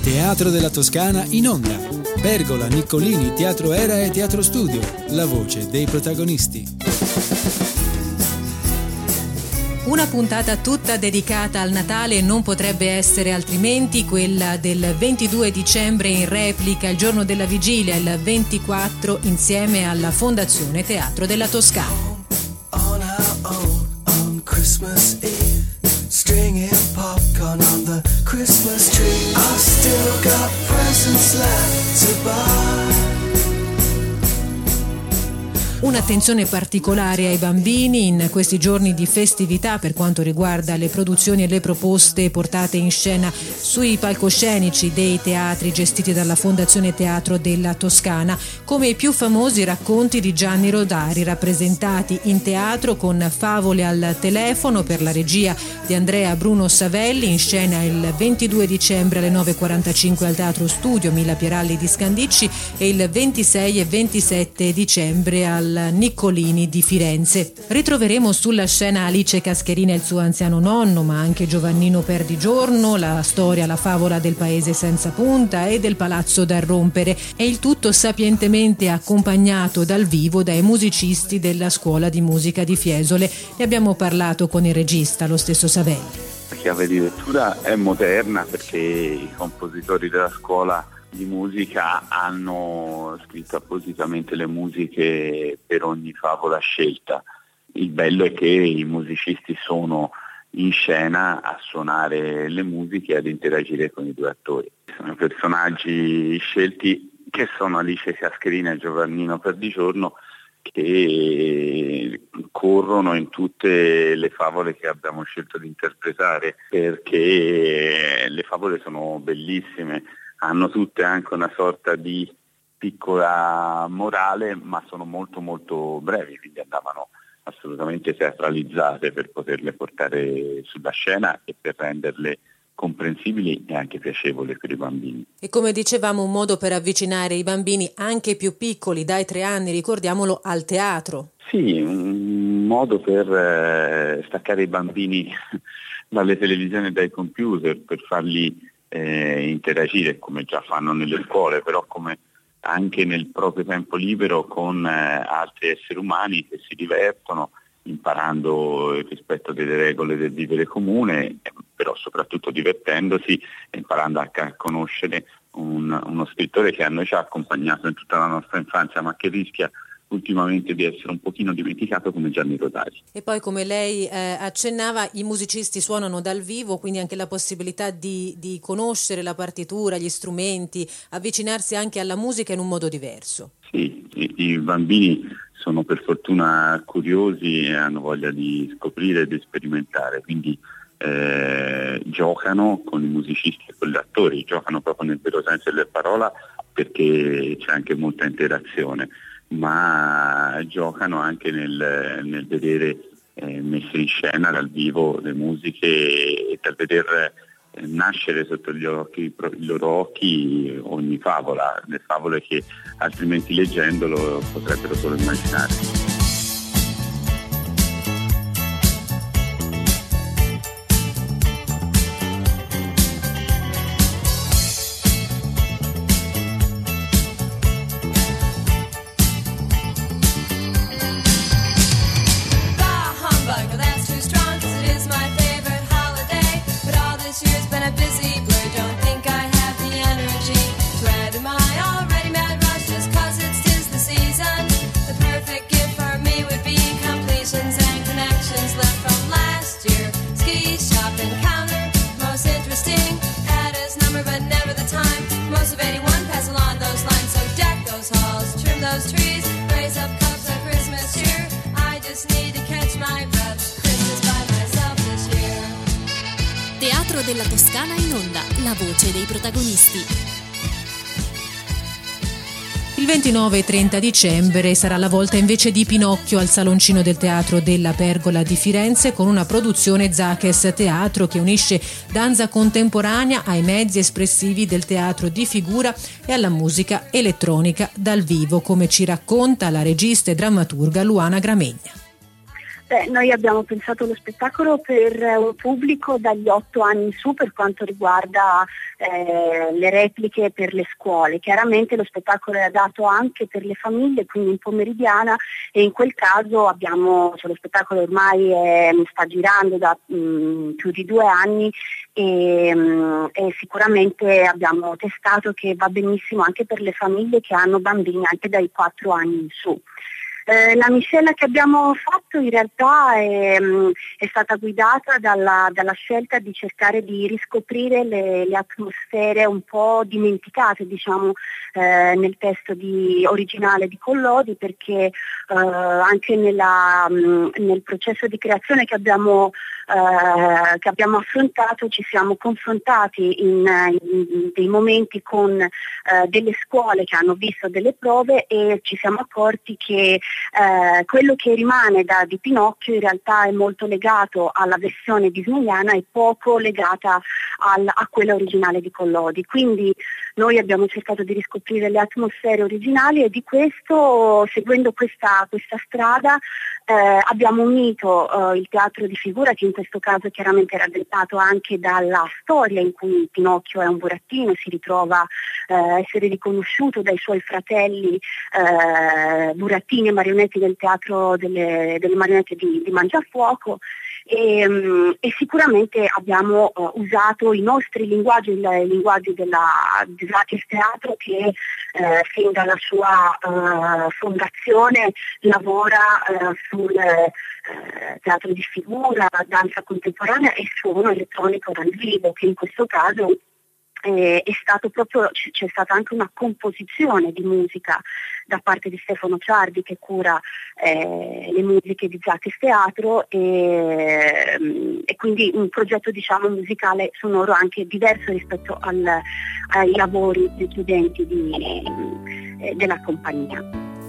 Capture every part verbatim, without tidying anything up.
Teatro della Toscana in onda. Pergola, Niccolini, Teatro Era e Teatro Studio. La voce dei protagonisti. Una puntata tutta dedicata al Natale non potrebbe essere altrimenti quella del ventidue dicembre in replica il giorno della vigilia, il ventiquattro, insieme alla Fondazione Teatro della Toscana. On our own on Christmas Eve, stringing popcorn on the Christmas tree. I still got presents left to buy. Un'attenzione particolare ai bambini in questi giorni di festività per quanto riguarda le produzioni e le proposte portate in scena sui palcoscenici dei teatri gestiti dalla Fondazione Teatro della Toscana, come i più famosi racconti di Gianni Rodari, rappresentati in teatro con Favole al telefono per la regia di Andrea Bruno Savelli, in scena il ventidue dicembre alle nove e quarantacinque al Teatro Studio Milla Pieralli di Scandicci e il ventisei e ventisette dicembre al Niccolini di Firenze. Ritroveremo sulla scena Alice Cascherina e il suo anziano nonno, ma anche Giovannino Perdigiorno, la storia, la favola del paese senza punta e del palazzo da rompere, e il tutto sapientemente accompagnato dal vivo dai musicisti della scuola di musica di Fiesole. Ne abbiamo parlato con il regista, lo stesso Savelli. La chiave di lettura è moderna perché i compositori della scuola di musica hanno scritto appositamente le musiche per ogni favola scelta. Il bello è che i musicisti sono in scena a suonare le musiche e ad interagire con i due attori. Sono personaggi scelti che sono Alice Cascherina e Giovannino Perdigiorno, che corrono in tutte le favole che abbiamo scelto di interpretare, perché le favole sono bellissime. Hanno tutte anche una sorta di piccola morale, ma sono molto molto brevi, quindi andavano assolutamente teatralizzate per poterle portare sulla scena e per renderle comprensibili e anche piacevoli per i bambini. E come dicevamo, un modo per avvicinare i bambini anche più piccoli, dai tre anni, ricordiamolo, al teatro. Sì, un modo per eh, staccare i bambini dalle televisioni e dai computer, per farli Eh, interagire come già fanno nelle scuole, però come anche nel proprio tempo libero con eh, altri esseri umani che si divertono imparando il rispetto delle regole del vivere comune, eh, però soprattutto divertendosi e imparando anche a conoscere un, uno scrittore che a noi ci ha accompagnato in tutta la nostra infanzia, ma che rischia ultimamente di essere un pochino dimenticato, come Gianni Rodari. E poi, come lei eh, accennava, i musicisti suonano dal vivo, quindi anche la possibilità di, di conoscere la partitura, gli strumenti, avvicinarsi anche alla musica in un modo diverso. Sì, i, i bambini sono per fortuna curiosi e hanno voglia di scoprire e di sperimentare, quindi eh, giocano con i musicisti e con gli attori, giocano proprio nel vero senso della parola, perché c'è anche molta interazione, ma giocano anche nel, nel vedere eh, messe in scena dal vivo le musiche e dal vedere eh, nascere sotto gli occhi, i loro occhi ogni favola, le favole che altrimenti leggendolo potrebbero solo immaginare. Teatro della Toscana in onda, la voce dei protagonisti. Il ventinove e trenta dicembre sarà la volta invece di Pinocchio al saloncino del Teatro della Pergola di Firenze, con una produzione Zakes Teatro che unisce danza contemporanea ai mezzi espressivi del teatro di figura e alla musica elettronica dal vivo, come ci racconta la regista e drammaturga Luana Gramegna. Beh, noi abbiamo pensato lo spettacolo per un pubblico dagli otto anni in su per quanto riguarda eh, le repliche per le scuole. Chiaramente lo spettacolo è adatto anche per le famiglie, quindi in pomeridiana, e in quel caso abbiamo, cioè lo spettacolo ormai è, sta girando da mh, più di due anni e, mh, e sicuramente abbiamo testato che va benissimo anche per le famiglie che hanno bambini anche dai quattro anni in su. Eh, la miscela che abbiamo fatto in realtà è, mh, è stata guidata dalla, dalla scelta di cercare di riscoprire le, le atmosfere un po' dimenticate, diciamo, eh, nel testo di, originale di Collodi, perché eh, anche nella, mh, nel processo di creazione che abbiamo, eh, che abbiamo affrontato ci siamo confrontati in, in dei momenti con eh, delle scuole che hanno visto delle prove e ci siamo accorti che Eh, quello che rimane da, di Pinocchio in realtà è molto legato alla versione disneyana e poco legata al, a quella originale di Collodi. Quindi noi abbiamo cercato di riscoprire le atmosfere originali e di questo, seguendo questa, questa strada, eh, abbiamo unito eh, il teatro di figura, che in questo caso chiaramente era dettato anche dalla storia in cui Pinocchio è un burattino, si ritrova eh, a essere riconosciuto dai suoi fratelli eh, burattini e marionette del teatro delle, delle marionette di, di Mangiafuoco, e, um, e sicuramente abbiamo uh, usato i nostri linguaggi, il, i linguaggi della di Zakis Teatro, che eh, fin dalla sua uh, fondazione lavora uh, sul uh, teatro di figura, danza contemporanea e suono elettronico dal vivo, che in questo caso Eh, è stato proprio, c'è stata anche una composizione di musica da parte di Stefano Ciardi, che cura eh, le musiche di Zakis Teatro, e, e quindi un progetto, diciamo, musicale sonoro anche diverso rispetto al, ai lavori precedenti di, eh, della compagnia.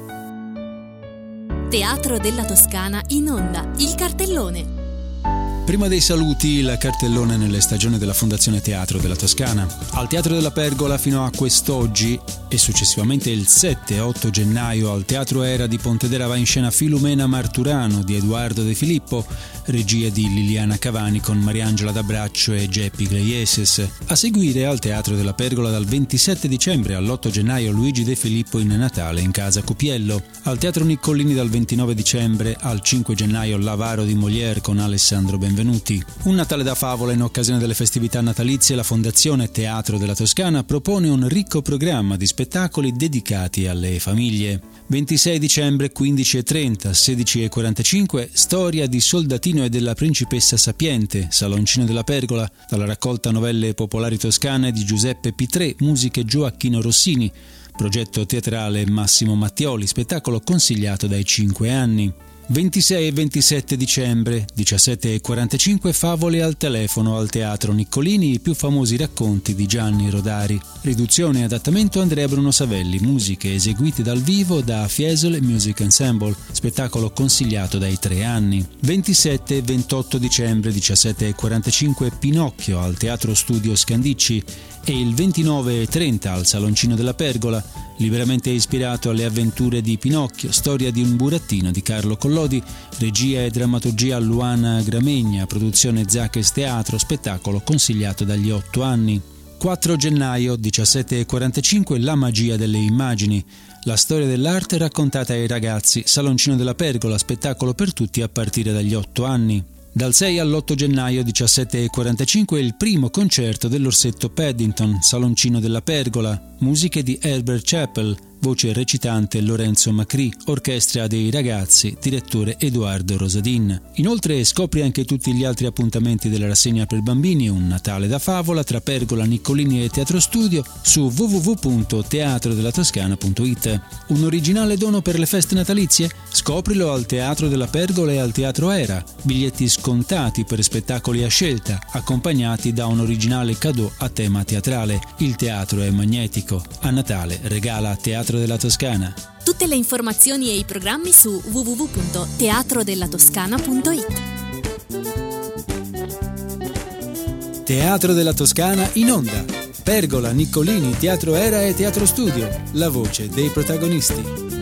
Teatro della Toscana in onda, il cartellone. Prima dei saluti, il cartellone nelle stagioni della Fondazione Teatro della Toscana. Al Teatro della Pergola fino a quest'oggi e successivamente il sette e otto gennaio al Teatro Era di Pontedera va in scena Filumena Marturano di Edoardo De Filippo, regia di Liliana Cavani con Mariangela D'Abraccio e Geppi Gleieses. A seguire al Teatro della Pergola dal ventisette dicembre all'otto gennaio Luigi De Filippo in Natale in Casa Copiello. Al Teatro Niccolini dal ventinove dicembre al cinque gennaio L'Avaro di Molière con Alessandro Benvenuti. Un Natale da favola in occasione delle festività natalizie. La Fondazione Teatro della Toscana propone un ricco programma di spettacoli dedicati alle famiglie. ventisei dicembre, quindici e trenta, sedici e quarantacinque, Storia di Soldatino e della Principessa Sapiente, Saloncino della Pergola, dalla raccolta Novelle popolari toscane di Giuseppe Pitrè, musiche Gioacchino Rossini, progetto teatrale Massimo Mattioli, spettacolo consigliato dai cinque anni. ventisei e ventisette dicembre, diciassette e quarantacinque, Favole al telefono al Teatro Niccolini, i più famosi racconti di Gianni Rodari. Riduzione e adattamento Andrea Bruno Savelli, musiche eseguite dal vivo da Fiesole Music Ensemble, spettacolo consigliato dai tre anni. ventisette e ventotto dicembre, diciassette e quarantacinque, Pinocchio al Teatro Studio Scandicci e il ventinove e trenta al Saloncino della Pergola, liberamente ispirato alle avventure di Pinocchio, storia di un burattino di Carlo Collodi, regia e drammaturgia Luana Gramegna, produzione Zakis Teatro, spettacolo consigliato dagli otto anni. quattro gennaio, diciassette e quarantacinque, La magia delle immagini, la storia dell'arte raccontata ai ragazzi, Saloncino della Pergola, spettacolo per tutti a partire dagli otto anni. Dal sei all'otto gennaio, diciassette e quarantacinque, il primo concerto dell'Orsetto Paddington, Saloncino della Pergola, musiche di Herbert Chappell, voce recitante Lorenzo Macri, orchestra dei ragazzi, direttore Edoardo Rosadin. Inoltre scopri anche tutti gli altri appuntamenti della rassegna per bambini Un Natale da favola tra Pergola, Niccolini e Teatro Studio su w w w punto teatro della toscana punto i t. Un originale dono per le feste natalizie? Scoprilo al Teatro della Pergola e al Teatro Era. Biglietti scontati per spettacoli a scelta, accompagnati da un originale cadeau a tema teatrale. Il teatro è magnetico. A Natale regala Teatro della Toscana. Tutte le informazioni e i programmi su w w w punto teatro della toscana punto i t. Teatro della Toscana in onda. Pergola, Niccolini, Teatro Era e Teatro Studio. La voce dei protagonisti.